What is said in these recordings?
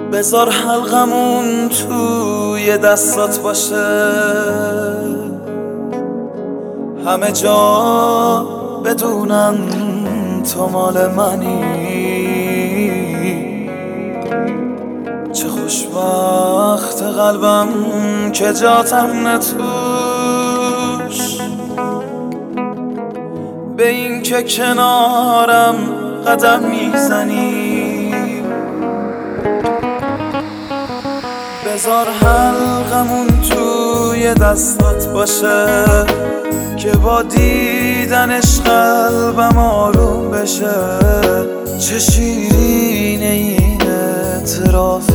بذار حلقمون توی دستات باشه، همه جا بدونن تو مال منی. چه خوشبخت قلبم که جاتم نتوش، به این که کنارم قدم میزنی. بذار حلقمون توی دستات باشه که با دیدنش قلبم آروم بشه. چه شیرینه این اعتراف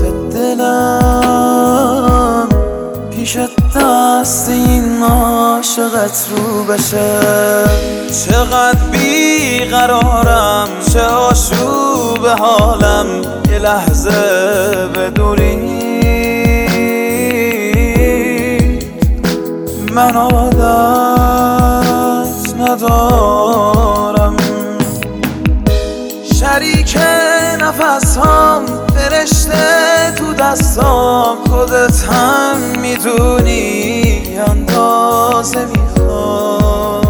دلم، پیش دست این عاشقت رو بشه. چقدر بیقرارم، چه آشوب حالم، یه لحظه بدوری من عادت ندارم. شریک نفسام، فرشته تو دستام، خودت هم میدونی اندازه میخوام.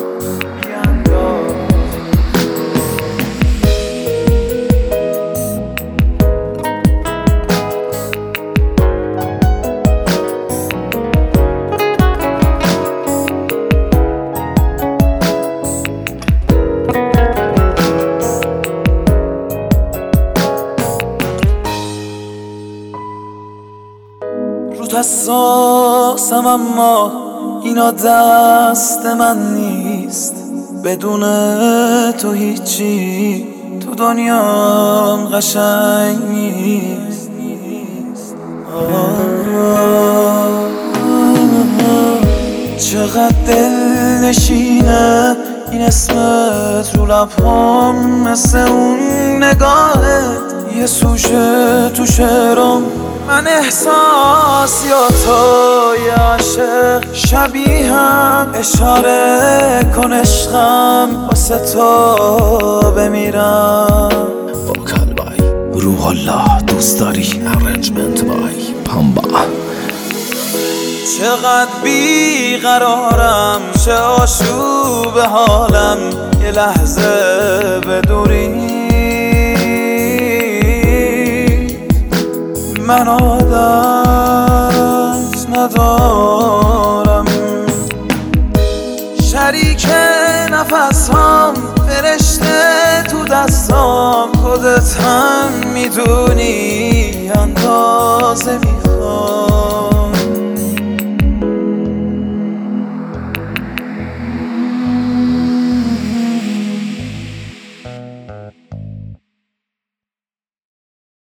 رو حساسم اما اینا دست من نیست. بدون تو هیچی تو دنیام قشنگ نیست. چقدر دلنشینه این اسمت رو لبهام، مثل اون نگاهت یه سوژه تو شعرام. من احساس یا تو یه عاشق شبیهم، اشاره کن عشقم واسه تو بمیرم. وکال بای روح الله دوست داری، ارنجمنت بای پامبا. چقدر بیقرارم، چه آشوب حالم، یه لحظه بدوری من عادت ندارم. شریک نفسام، فرشته تو دستام، خودت هم میدونی اندازه میخوام.